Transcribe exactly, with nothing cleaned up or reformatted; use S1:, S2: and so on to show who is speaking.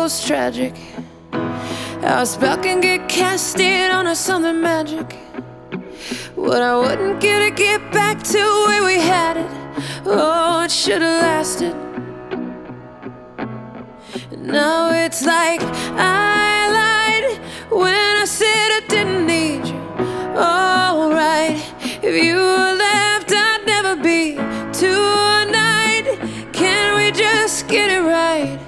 S1: almost tragic how a spell can get casted on us, something magic. What I wouldn't give to get back to where we had it. Oh, it should've lasted. Now it's like I lied when I said I didn't need you. Alright, if you were left, I'd never be tonight. Can we just get it right?